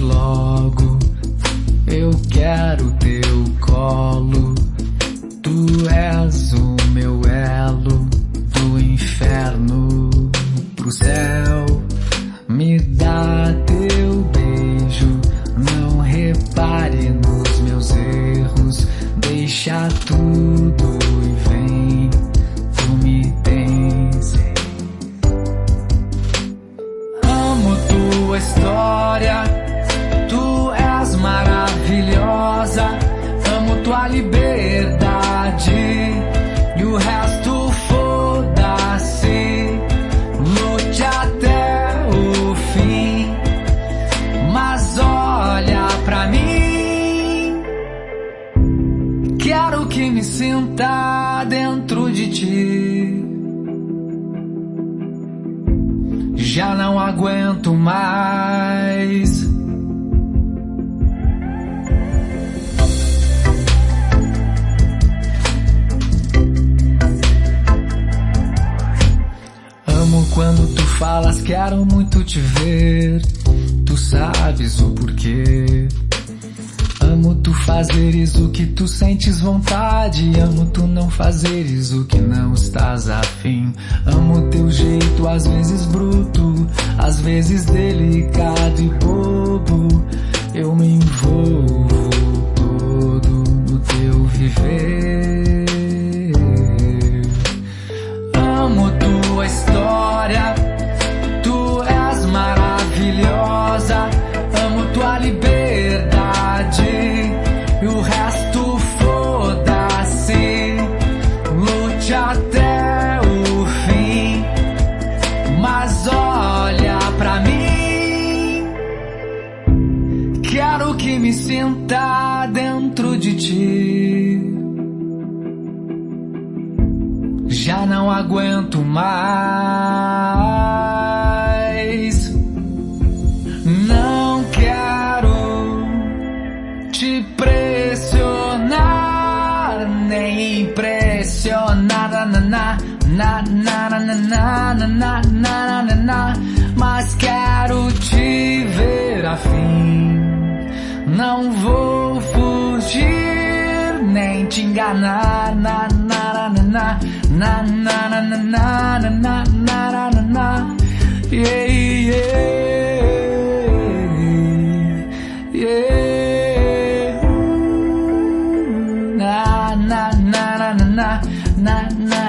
logo. Eu quero teu colo. Tu és o meu elo do inferno pro céu. Me dá teu beijo, não repare nos meus erros. Deixa tudo e vem, tu me tens. Amo tua história, tu és maravilhosa. Amo tua liberdade e o resto foda-se. Lute até o fim, mas olha pra mim. Quero que me sinta dentro de ti. Já não aguento mais. Amo quando tu falas, quero muito te ver. Tu sabes o porquê. Amo tu fazeres o que tu sentes vontade. Amo tu não fazeres o que não estás afim. Amo teu jeito, às vezes bruto, às vezes delicado e bobo. Eu me envolvo todo no teu viver. Amo tua história, tu és maravilhosa. Amo tua liberdade e o resto foda-se. Lute até o fim, mas olha pra mim. Quero que me sinta dentro de ti. Já não aguento mais. Não quero te pressionar, nem impressionar, mas quero te ver afim. Não vou fugir, nem te enganar, yeah, yeah, yeah. Na na na na na na na